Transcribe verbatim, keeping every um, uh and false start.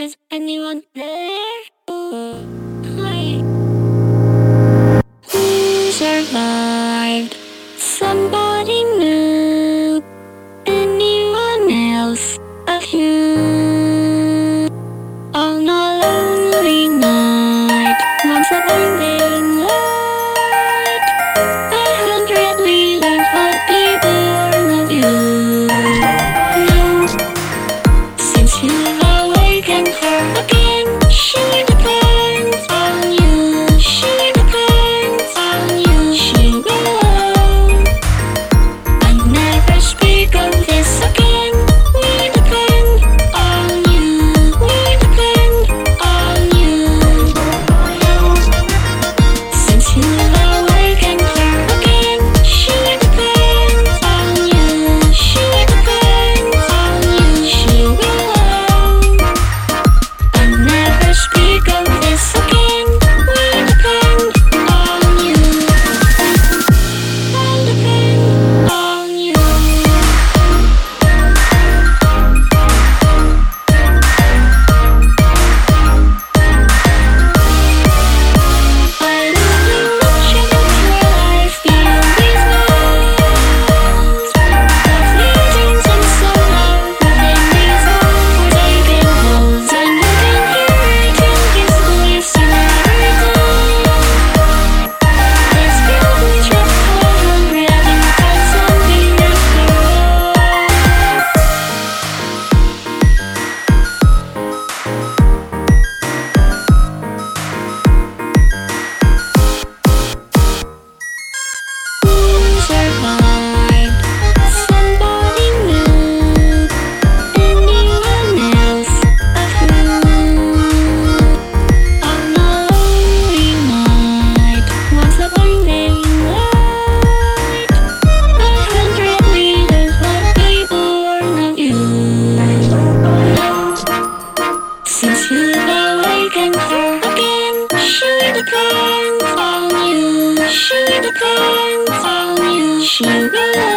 Is anyone there? Oh, hi. Who survived? Somebody knew. Anyone else? A few. On a lonely night, once a blinding light, a hundred leaders would be born of you. Now, since you've awakened her again, she depends on you. She depends on you. She will. I never speak of this again. We depend on you. We depend on you. Since you've awakened her again, she depends on you. She depends on you. She will. I never speak of this again. We depend on you. I depend on you. I really want you to life beyond these walls. Of meetings and so love within these walls were taking holds. And you can hear it in his voice you never told. This girl who just called hungry having found something after all. Survived. Somebody knew. Anyone else? A few. On a lonely night, once a blinding light, a hundred leaders would be born of you. Since you've awakened her again, she depends on you. She depends on you. She will.